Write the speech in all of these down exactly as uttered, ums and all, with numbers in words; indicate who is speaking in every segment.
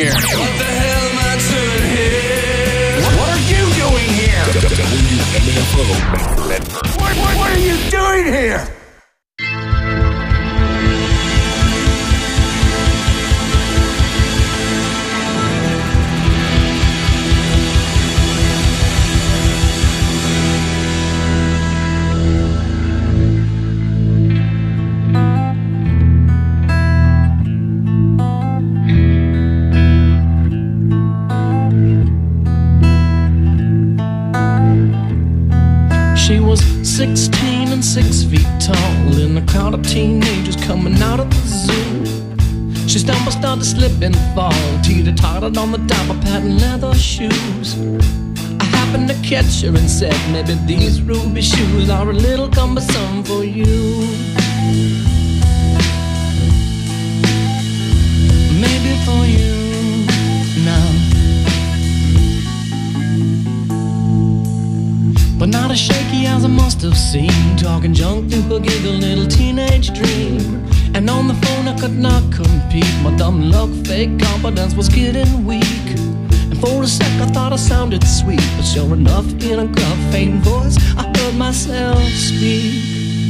Speaker 1: here?
Speaker 2: What the hell am I doing here?
Speaker 1: What are you doing here?
Speaker 3: W M F O.
Speaker 1: What, what, what are you doing here?
Speaker 4: She was sixteen and six feet tall in a crowd of teenagers coming out of the zoo. She stumbled, started to slip and fall, teeter-tottered on the top of patent leather shoes. I happened to catch her and said, maybe these ruby shoes are a little cumbersome for you. Maybe for you now. But not as shaky as I must have seemed, talking junk to her giggle little teenage dream. And on the phone I could not compete, my dumb luck, fake confidence was getting weak. And for a sec I thought I sounded sweet, but sure enough in a gruff, faint voice I heard myself speak.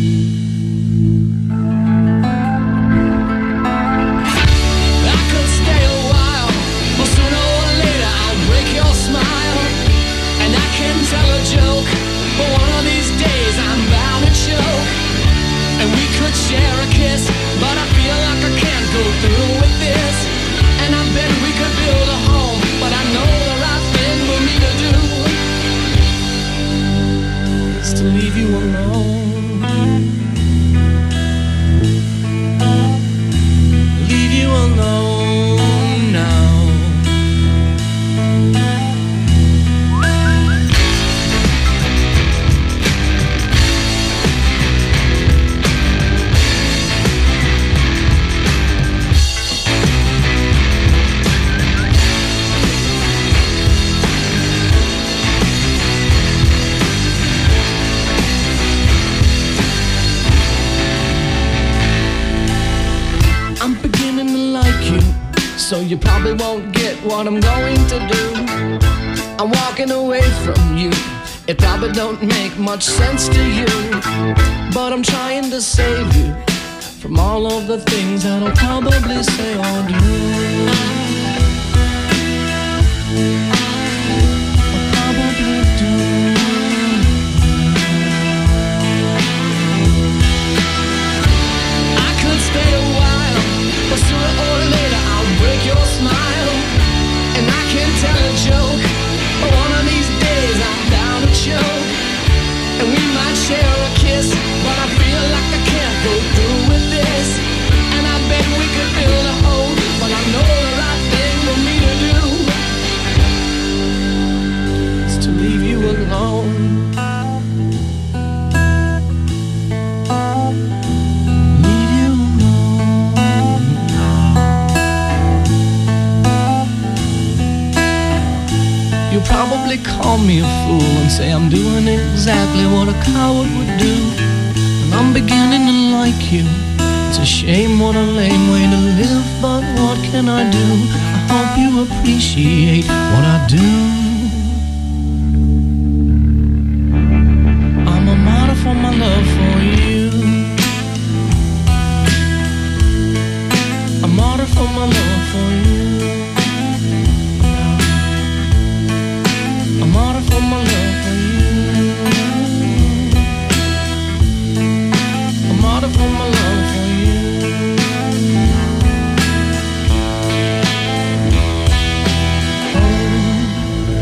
Speaker 4: I could stay a while, but sooner or later I'll break your smile. And I can tell a joke, but one of these days I'm bound to choke. And we could share a kiss, but I feel like I can't go through with this. And I bet we could build a home, but I know the right thing for me to do is to leave you alone. Leave you alone now. So you probably won't get what I'm going to do. I'm walking away from you. It probably don't make much sense to you, but I'm trying to save you from all of the things that I'll probably say or do. I'll probably do. I could stay a while, but sooner or later I'll break your smile. And I can tell a joke, but one of these days I'm bound to choke. And we might share a kiss, but I feel like I can't go through with this. And I bet we could build a home, but I know the right thing for me to do is to leave you alone. You'll probably call me a fool and say I'm doing exactly what a coward would do. And I'm beginning to like you. It's a shame, what a lame way to live, but what can I do? I hope you appreciate what I do. I'm a martyr for my love for you. A martyr for my love for you. A martyr for my love for you. A martyr for my love for you. Oh,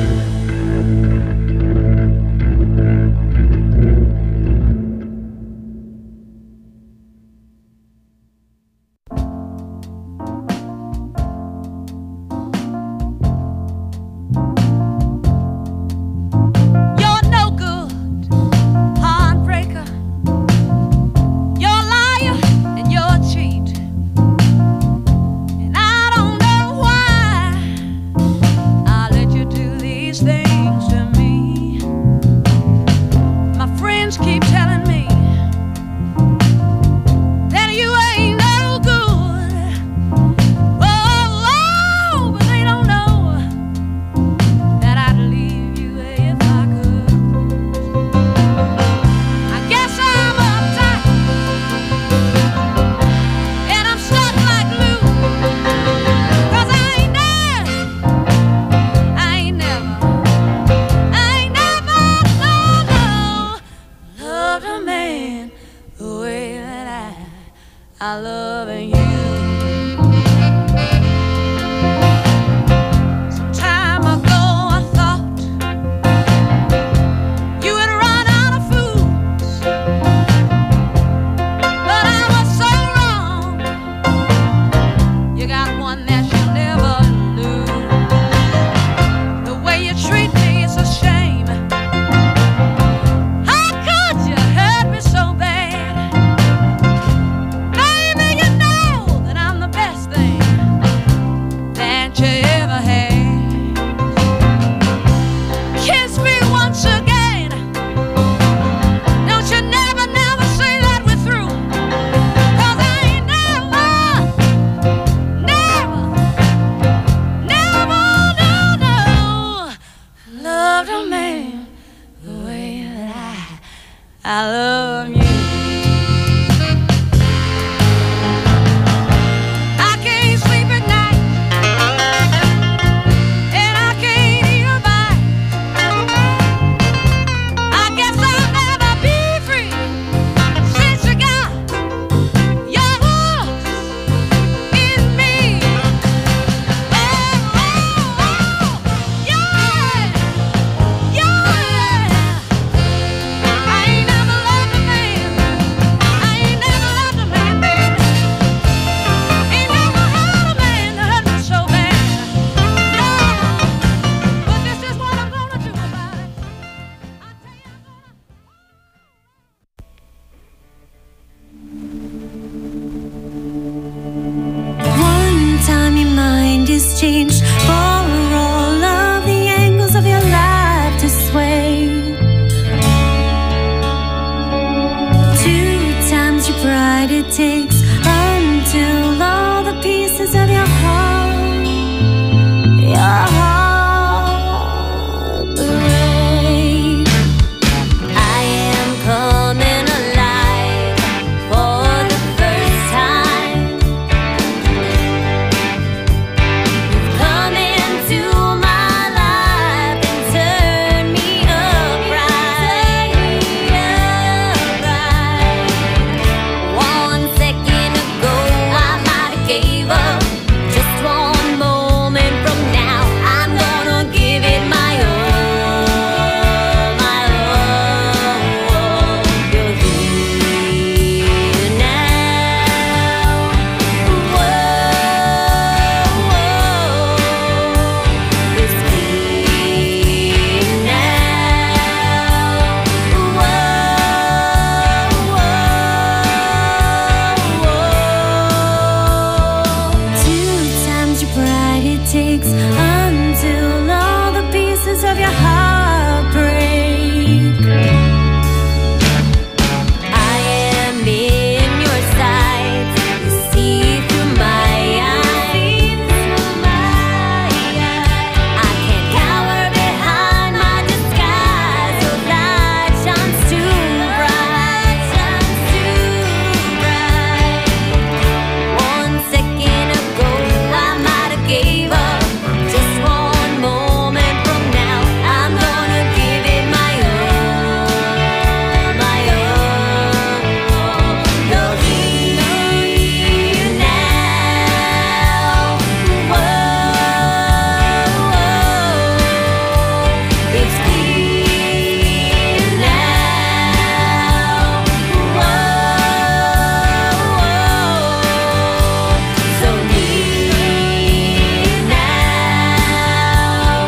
Speaker 5: never had. Kiss me once again. Don't you never, never say that we're through. 'Cause I ain't never, never, never, no, no, loved a man the way that I, I love you.
Speaker 6: Changed for all of the angles of your life to sway. Two times your pride it takes until all the pieces of your heart, your heart break. I am coming alive for the first time. Takes until all the pieces of your heart break. I am in your sights. You see through my eyes. I can't cower behind my disguise. Your light shines too bright, shines too bright. One second ago I might have gave up. Just one moment from now, I'm gonna give it my all, my all. You're here now. Whoa, it's clear now. Whoa, so near now.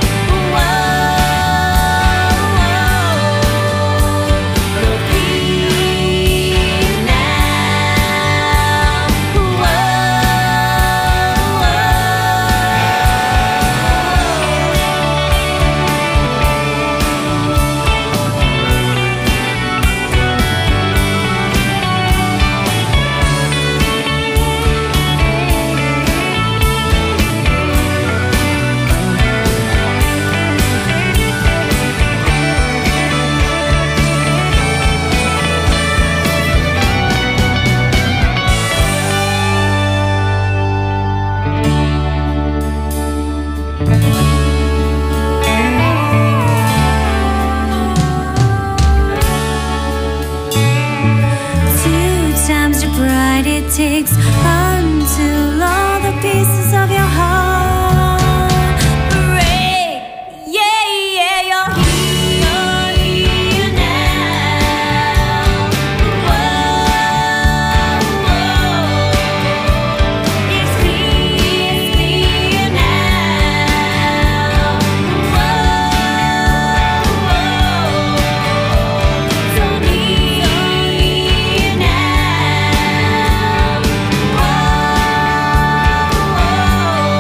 Speaker 6: Two times your pride it takes until all the pieces of your heart break. Yeah, yeah, you're here, here now. Whoa, it's clear, it's clear now. Whoa, so near now. Whoa.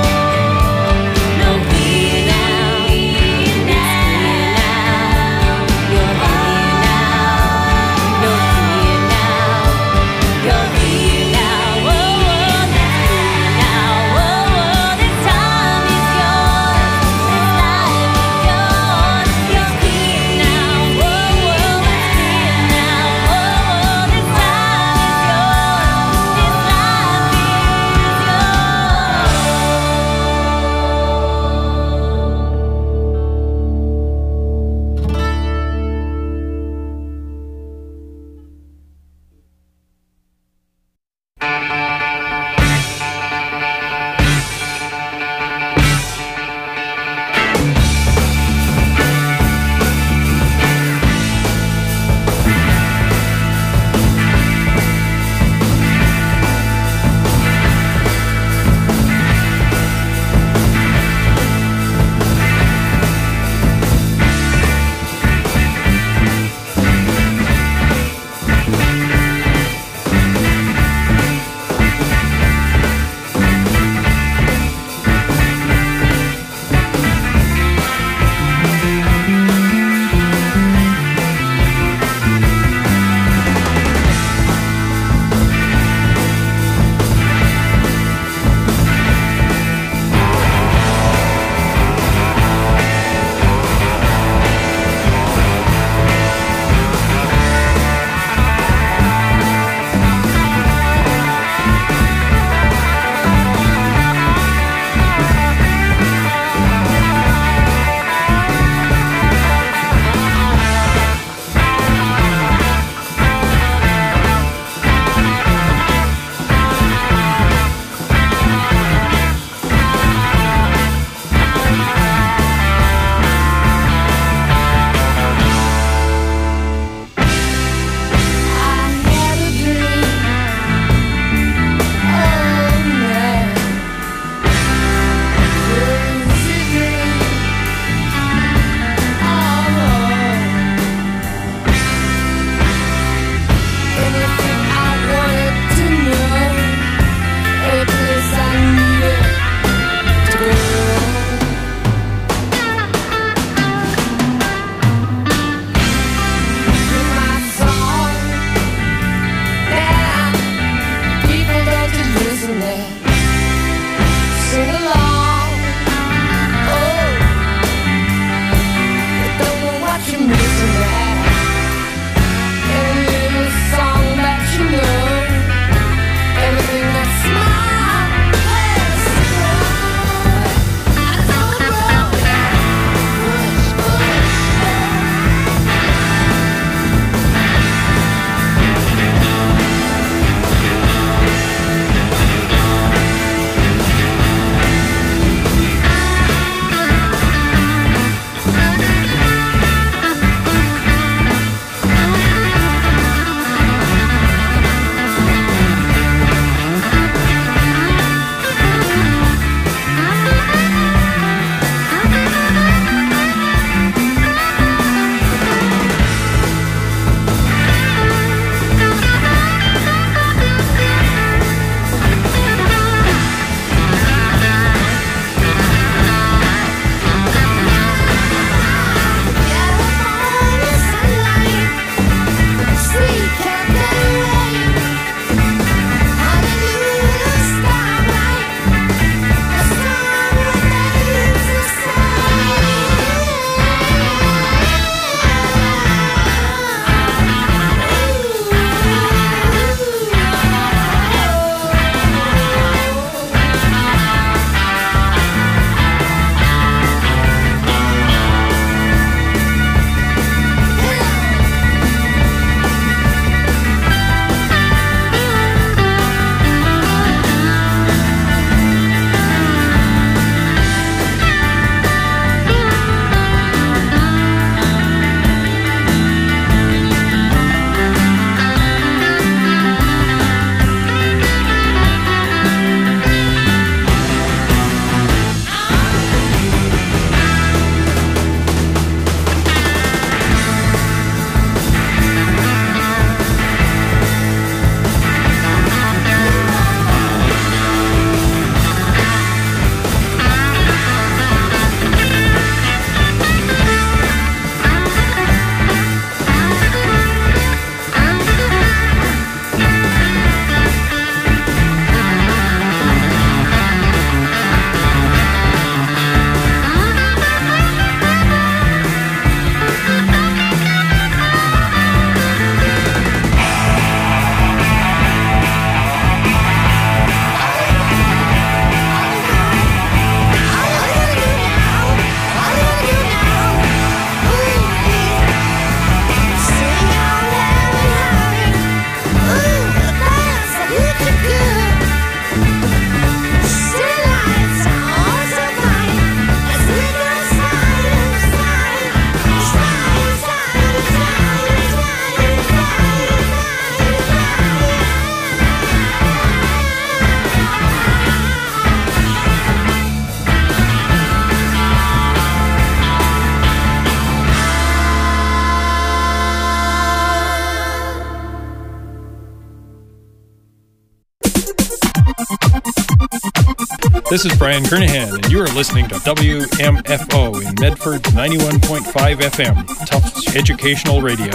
Speaker 7: This is Brian Kernahan, and you are listening to W M F O in Medford ninety-one point five F M, Tufts Educational Radio.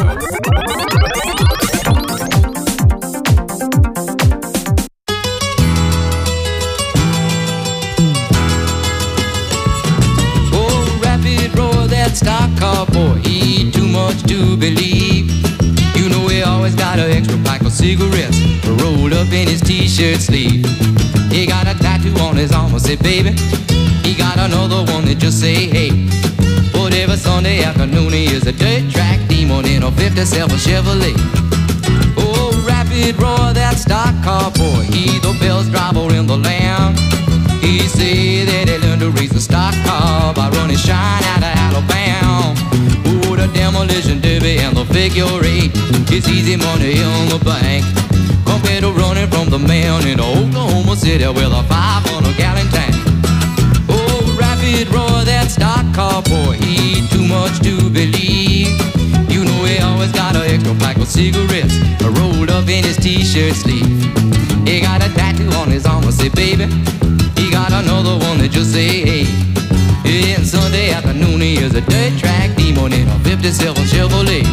Speaker 2: Oh, rapid roar, that stock car boy, he too much to believe. You know he always got an extra pack of cigarettes rolled up in his t-shirt sleeve. He got a tattoo on his arm, I say, baby. He got another one that just say, hey. But every Sunday afternoon he is a dirt track demon in a fifty-seven Chevrolet. Oh, rapid roar, that stock car boy, he the best driver in the land. He say that he learned to race a stock car by running shine out of Alabama. Oh, the demolition derby and the figure eight, it's easy money in the bank compared to running from the man in Oklahoma City with a five hundred gallon tank. Oh, rapid roar, that stock car boy, he too much to believe. You know he always got an extra pack of cigarettes rolled up in his t-shirt sleeve. He got a tattoo on his arm, I say, baby. He got another one that just say, hey. And Sunday afternoon he is a dirt track demon in a fifty-seven Chevrolet.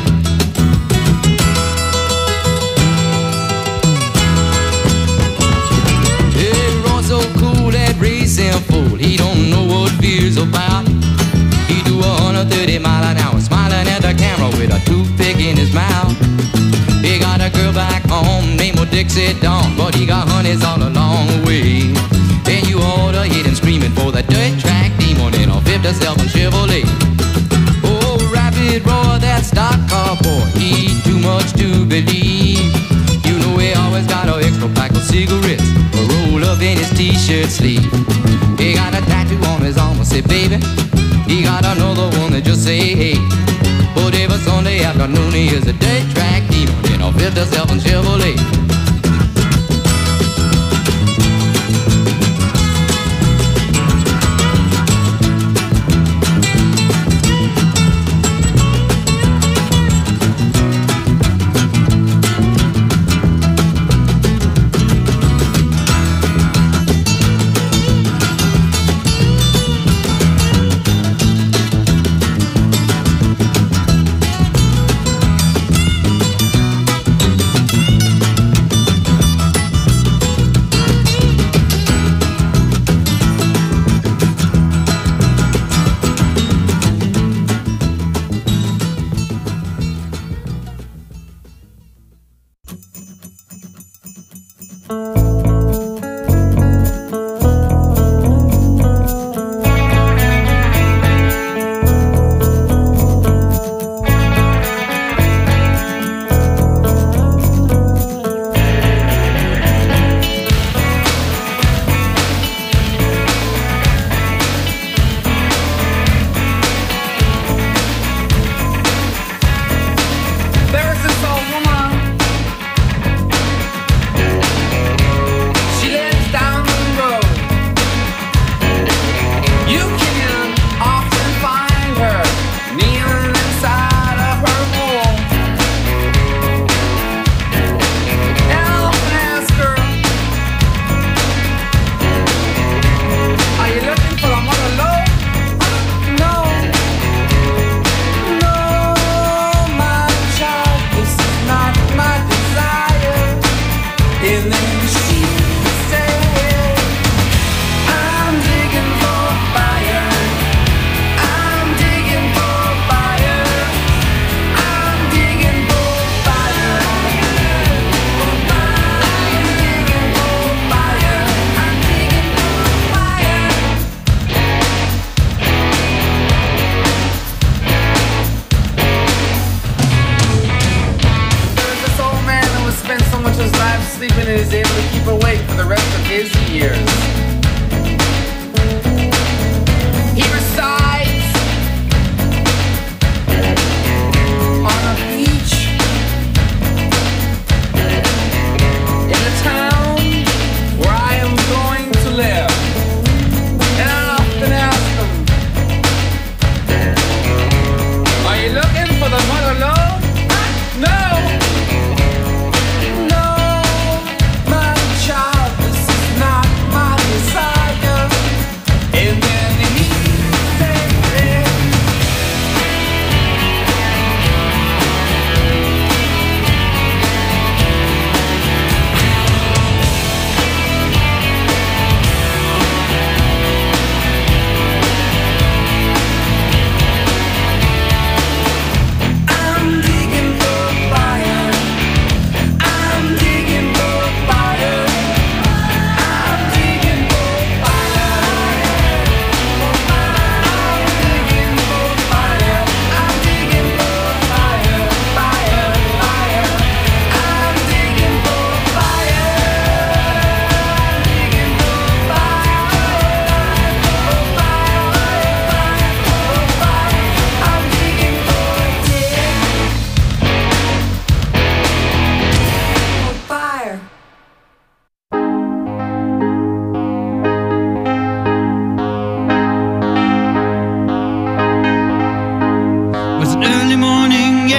Speaker 2: So cool, that racing fool, he don't know what fear's about. He do a hundred thirty mile an hour, smiling at the camera with a toothpick in his mouth. He got a girl back home named Dixie Dawn, but he got honeys all along the way. And you oughta hit him screaming for the dirt track demon in a fifty-seven Chevrolet. Oh, rapid roar, that stock car boy, he too much to believe. You know he always got an extra pack of cigarettes rolled up in his t-shirt sleeve. He got a tattoo on his arm, I say, baby. He got another one that just say, hey. But every Sunday afternoon he is a dirt track demon in a fifty-seven Chevrolet.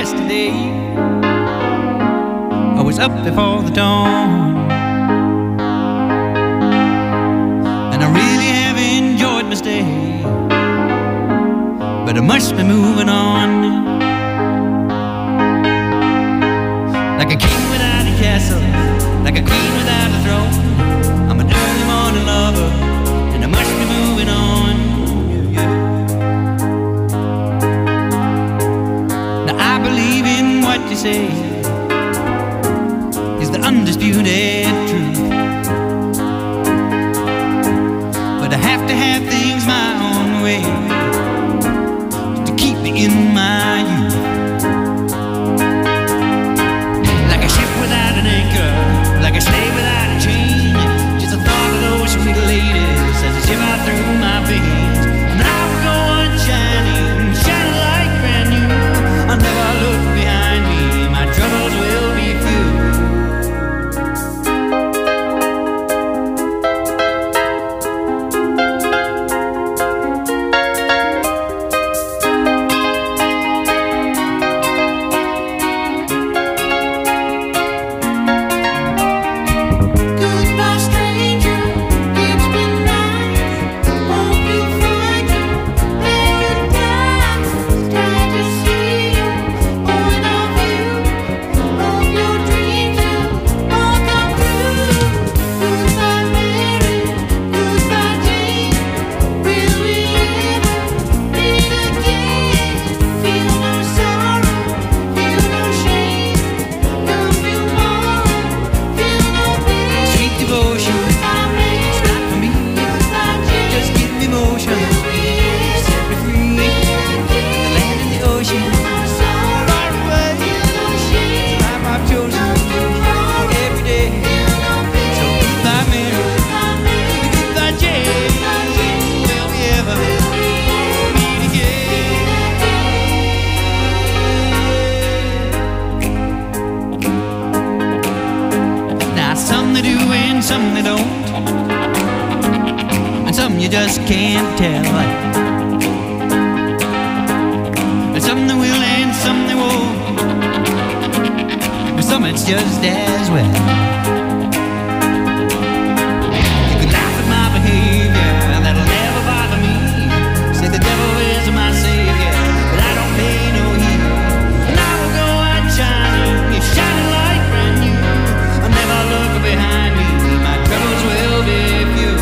Speaker 8: yesterday. I was up before the dawn, and I really have enjoyed my stay, but I must be moving on. Like a king without a castle, like a queen without a throne, I'm an early morning lover, and I must be moving on. Yeah, yeah. Now I believe in what you say is the undisputed truth, but I have to have things my own way to keep me in my youth. Like a ship without an anchor, like a slave without a chain, just the thought of those sweet ladies as they shiver through my veins. And I will go on shining, shining like brand new. I'll never look behind me, my troubles will be few.
Speaker 4: Goodbye, stranger. It's been nice. Hope you find your paradise. Glad to see you. Point of view. Hope your dreams will all come true. Goodbye, Mary. Goodbye, Jane. Will we ever meet again? Feel no sorrow. Feel no shame. Come tomorrow. Feel no pain.
Speaker 8: Sweet devotion,
Speaker 4: Goodbye, Mary.
Speaker 8: it's not for me.
Speaker 4: Goodbye, Jane.
Speaker 8: Just give me motion, set me free. The land and the ocean, far away. Life I've chosen every day. So goodbye, Mary. Goodbye, Jane. Will we ever meet again? Now some they do and some they don't, and some you just can't tell. And some they will and some they won't, but some it's just as well. You can laugh at my behavior, that'll never bother me. Say the devil is my savior, but I don't pay no heed. And I will go on shining, you're shining like brand new. I'll never look behind me, my troubles will be few.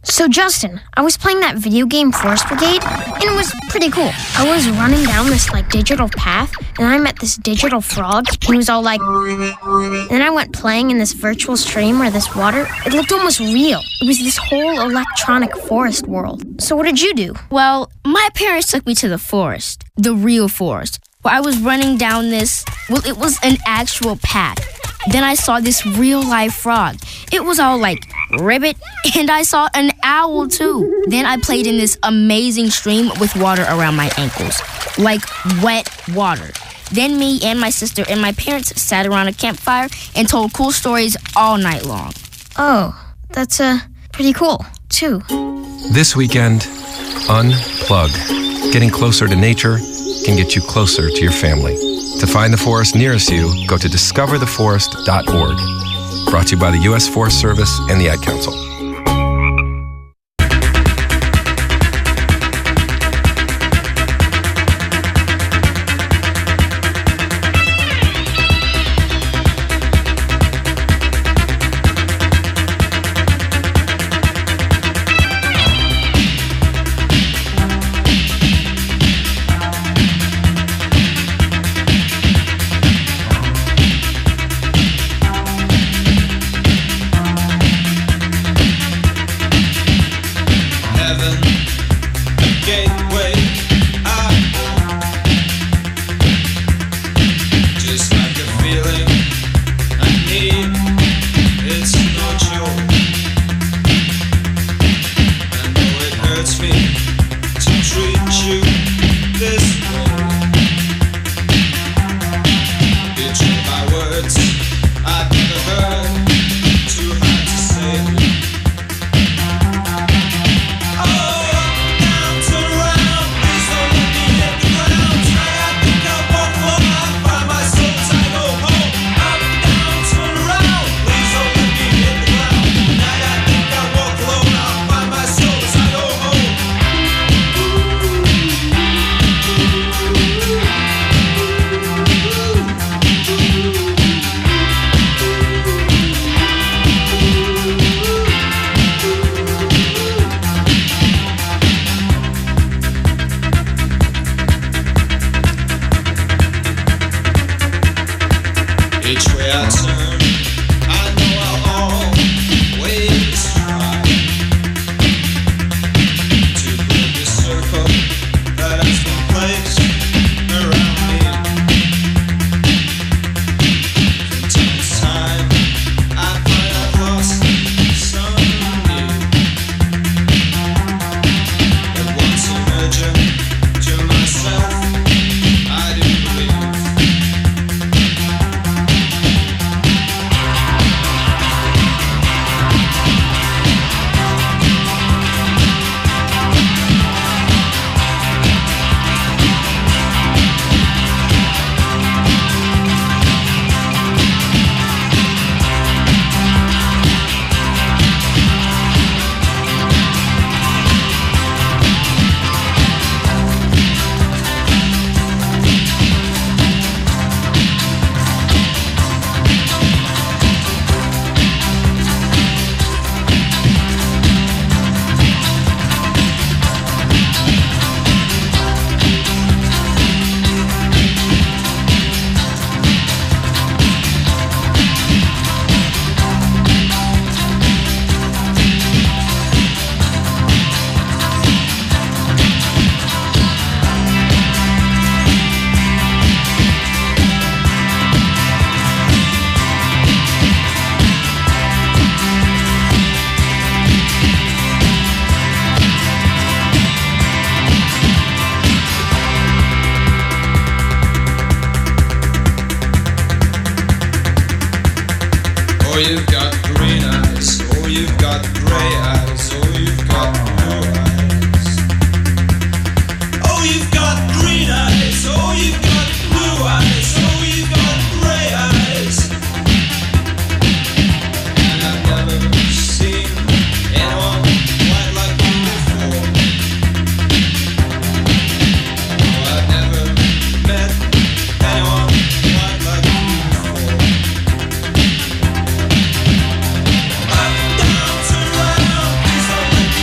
Speaker 9: So Justin, I was playing that video game Forest Brigade, and it was pretty cool. I was running down this like digital path, and I met this digital frog, and he was all like... And then I went playing in this virtual stream where this water, it looked almost real. It was this whole electronic forest world. So what did you do?
Speaker 10: Well, my parents took me to the forest, the real forest, where I was running down this, well, it was an actual path. Then I saw this real-life frog. It was all like ribbit, and I saw an owl too. Then I played in this amazing stream with water around my ankles, like wet water. Then me and my sister and my parents sat around a campfire and told cool stories all night long.
Speaker 9: Oh, that's uh, pretty cool, too.
Speaker 11: This weekend, unplug. Getting closer to nature can get you closer to your family. To find the forest nearest you, go to discover the forest dot org. Brought to you by the U S Forest Service and the Ad Council.
Speaker 12: Oh, you've got green eyes. Oh, you've got gray eyes. Oh, you've got blue eyes. Oh, you've got green eyes. Oh, you've got blue eyes. Oh, you've got gray eyes. And I've never seen anyone quite like you before. Oh, I've never met anyone quite like you before. Up, down, turn around, please don't let me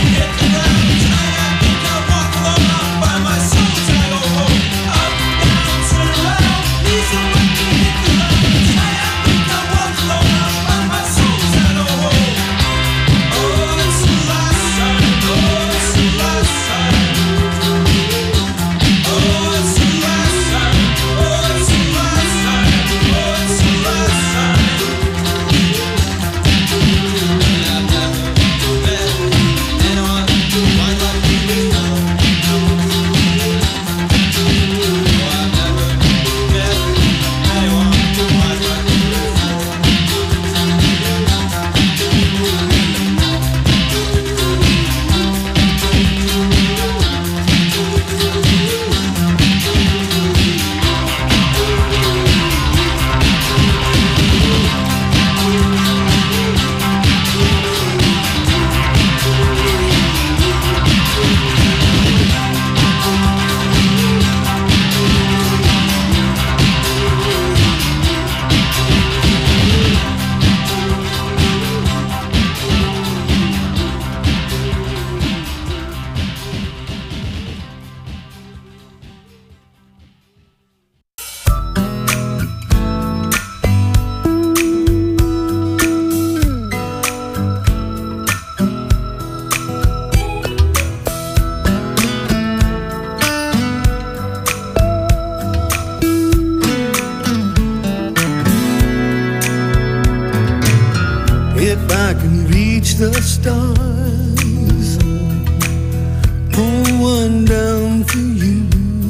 Speaker 13: the stars, pull one down for you,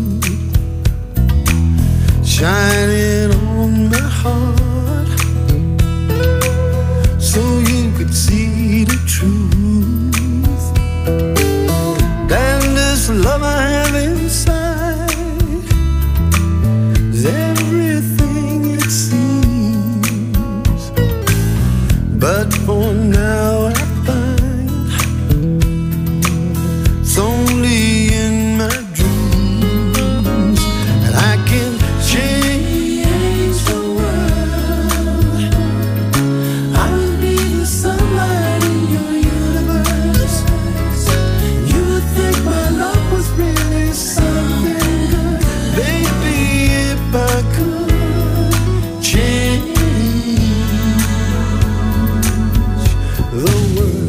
Speaker 13: shining on my heart, so you could see the truth. And this love I have inside is everything it seems, but for now I find it's only in my dreams that I can change the world. I will be the sunlight in your universe. You would think my love was really something good, baby, if I could change the world.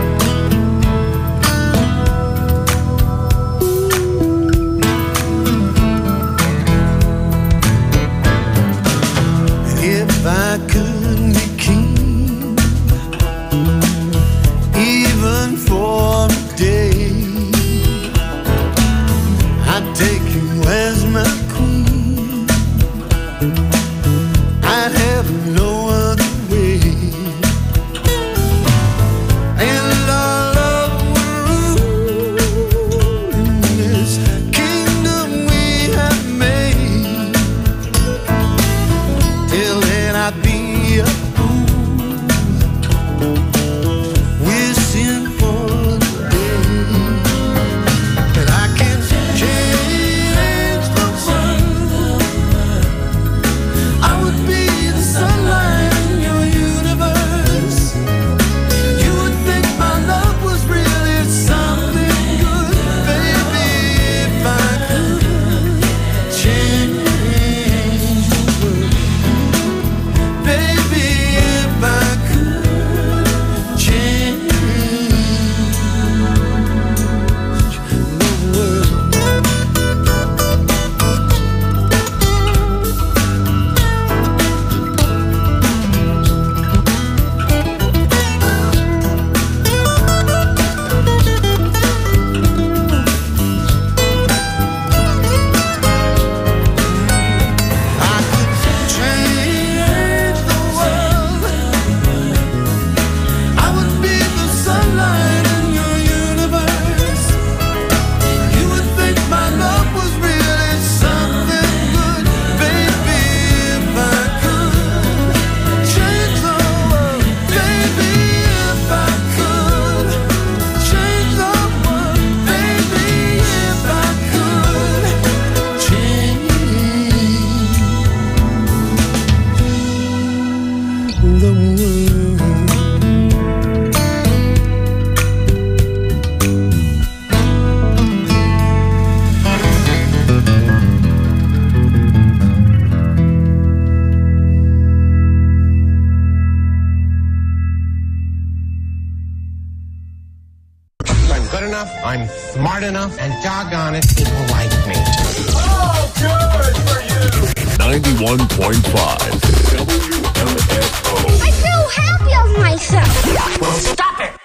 Speaker 13: And if I could be king, even for a day, I'd take you as my queen. I'd have no other way. And our love will rule in this kingdom we have made. Till then I'd be a fool, wishing for the day that I can change the world. I would be the sunlight in your universe. You would think my love was really something good, baby, if I could change the world. Baby, if I could change the world. I could change the world. I would be the sunlight in your universe. You would think my love was really something good, baby, if I could change the world. Baby, if I could change the world. Baby, if I could change the world.
Speaker 14: I'm good enough, I'm smart enough, and doggone it, people like me.
Speaker 3: ninety-one point five W M F O.
Speaker 15: I feel happy of myself.
Speaker 1: Well, stop it!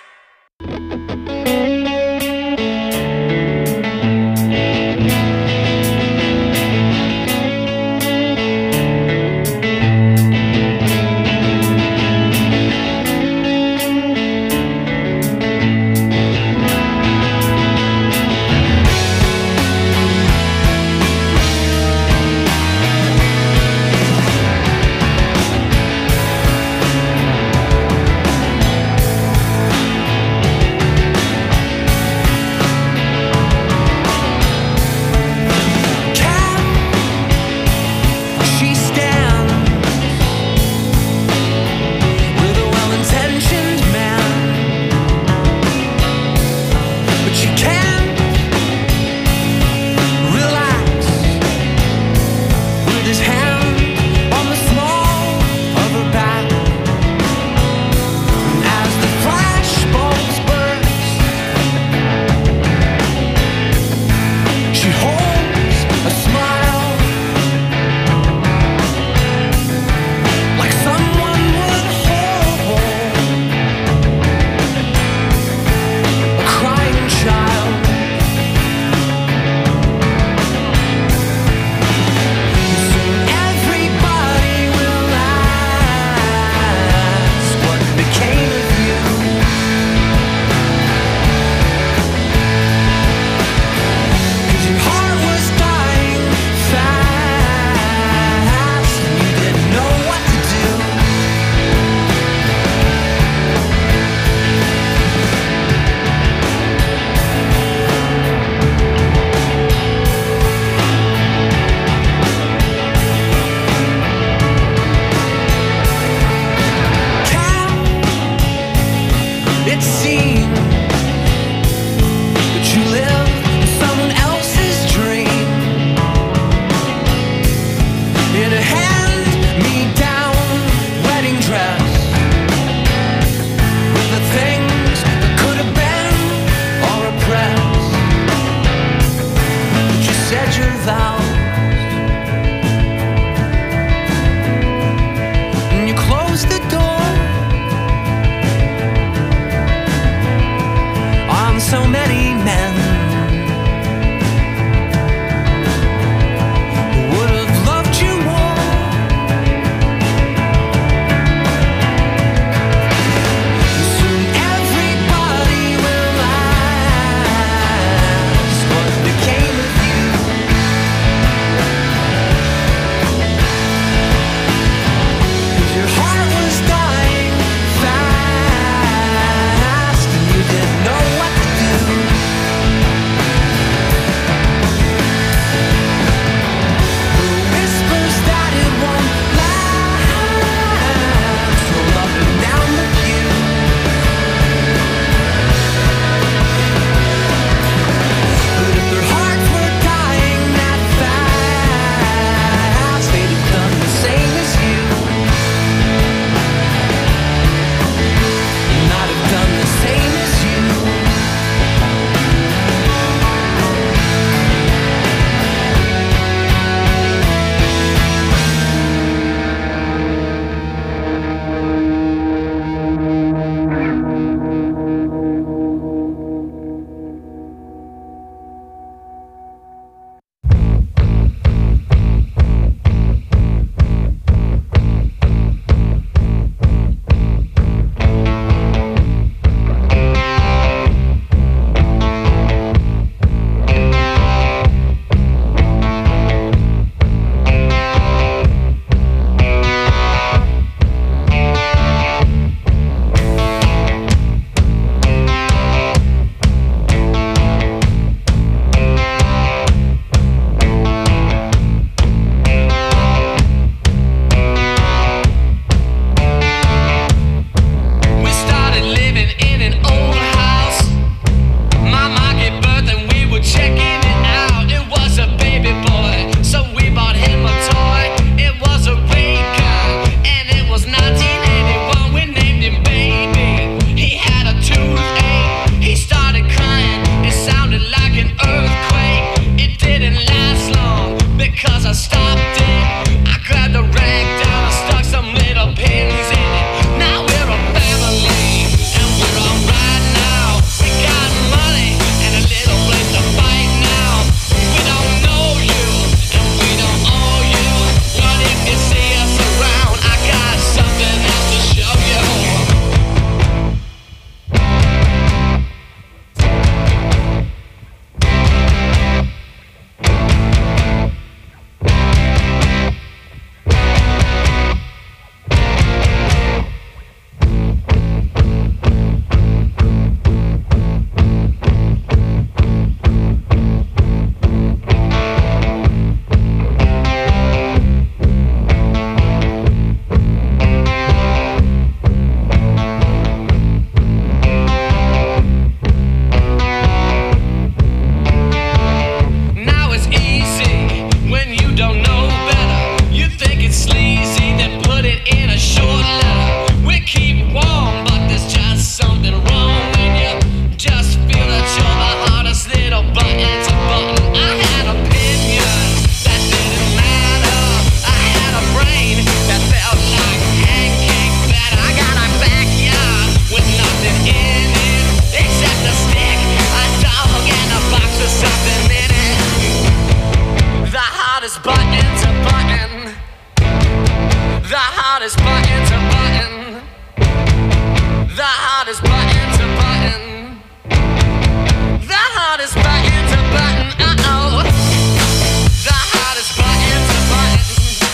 Speaker 4: hottest button to button. The hottest button to button. The hottest button to button. Uh-oh. The hottest button to button.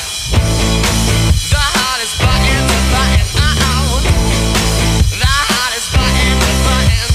Speaker 4: The hottest button to button. Uh-oh. The hottest button to button.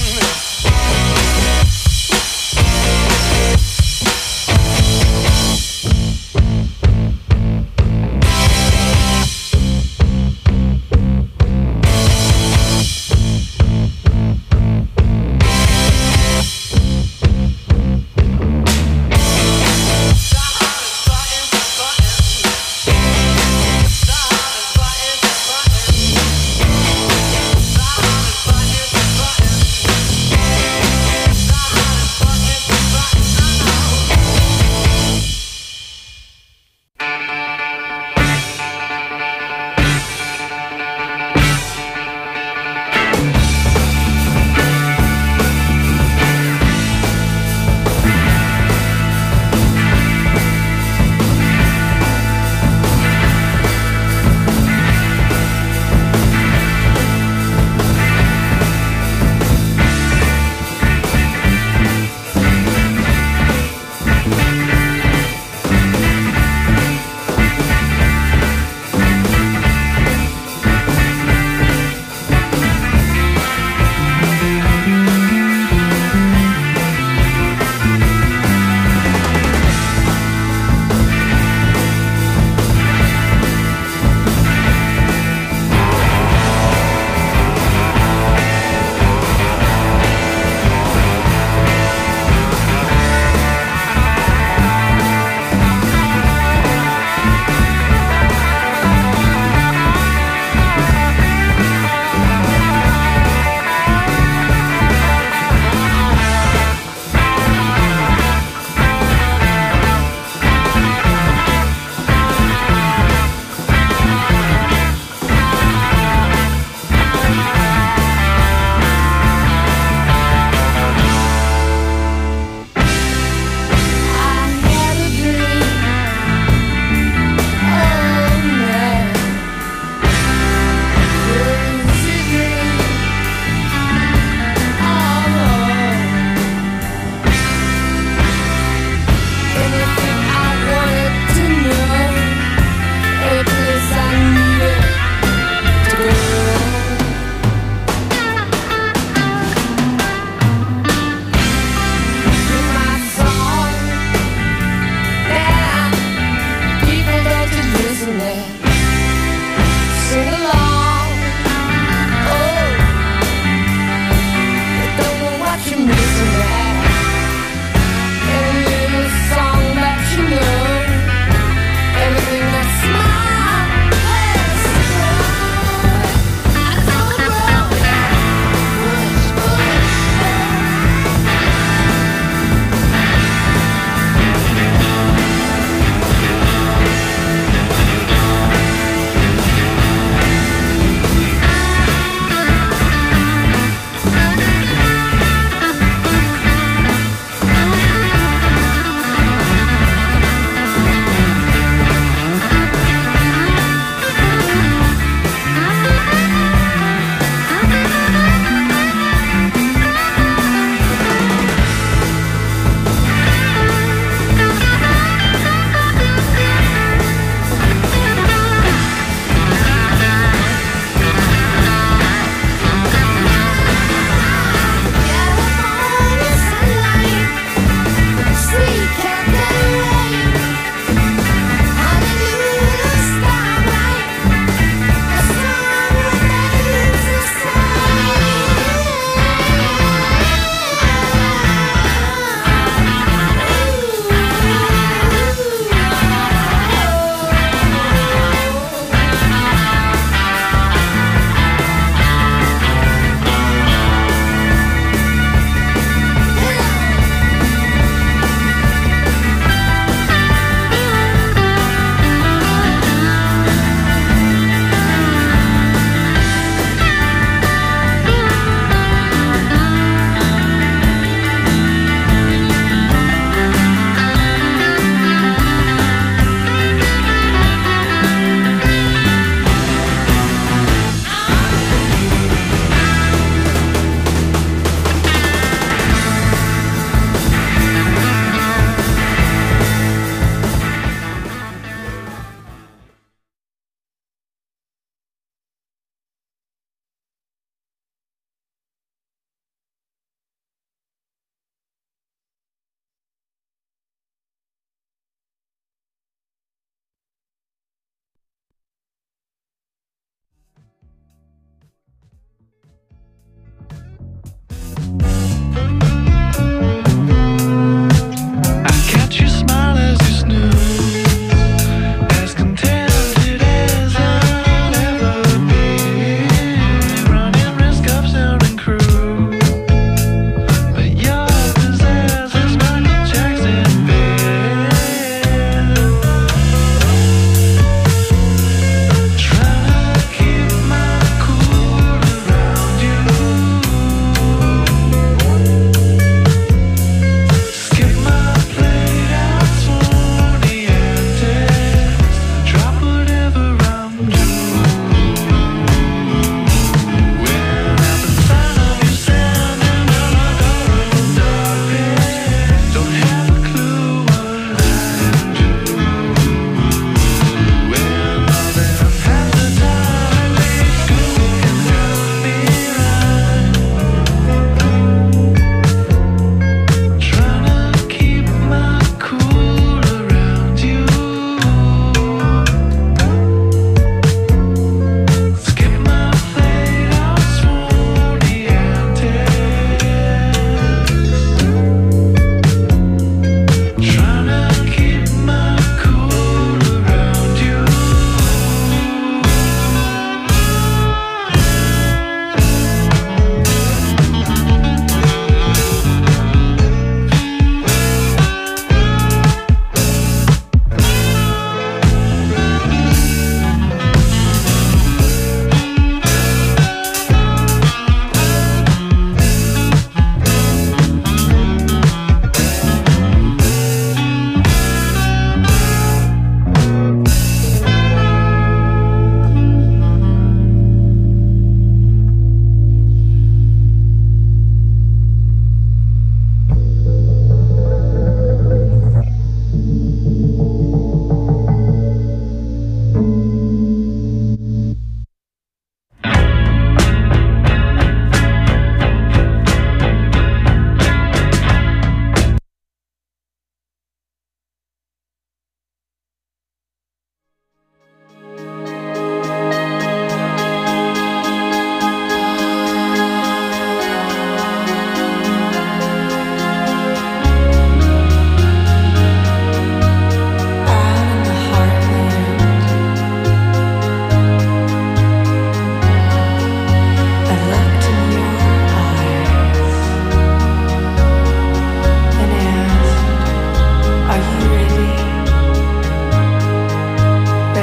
Speaker 4: Sing